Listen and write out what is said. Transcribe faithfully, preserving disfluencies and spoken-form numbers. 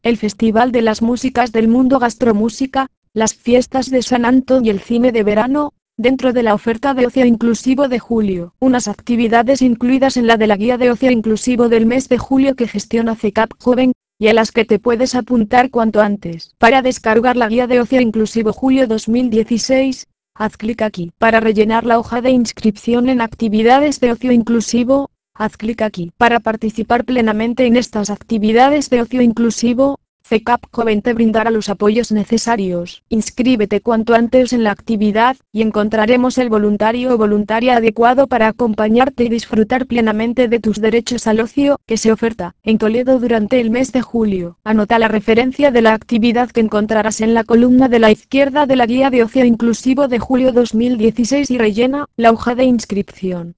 el Festival de las Músicas del Mundo Gastromúsica, las fiestas de San Antón y el cine de verano, dentro de la oferta de ocio inclusivo de julio. Unas actividades incluidas en la de la guía de ocio inclusivo del mes de julio que gestiona C E C A P Joven, y a las que te puedes apuntar cuanto antes. Para descargar la guía de ocio inclusivo julio dos mil dieciséis, haz clic aquí. Para rellenar la hoja de inscripción en actividades de ocio inclusivo, haz clic aquí. Para participar plenamente en estas actividades de ocio inclusivo, C E C A P Joven te brindará los apoyos necesarios. Inscríbete cuanto antes en la actividad, y encontraremos el voluntario o voluntaria adecuado para acompañarte y disfrutar plenamente de tus derechos al ocio, que se oferta en Toledo durante el mes de julio. Anota la referencia de la actividad que encontrarás en la columna de la izquierda de la guía de ocio inclusivo de julio dos mil dieciséis y rellena la hoja de inscripción.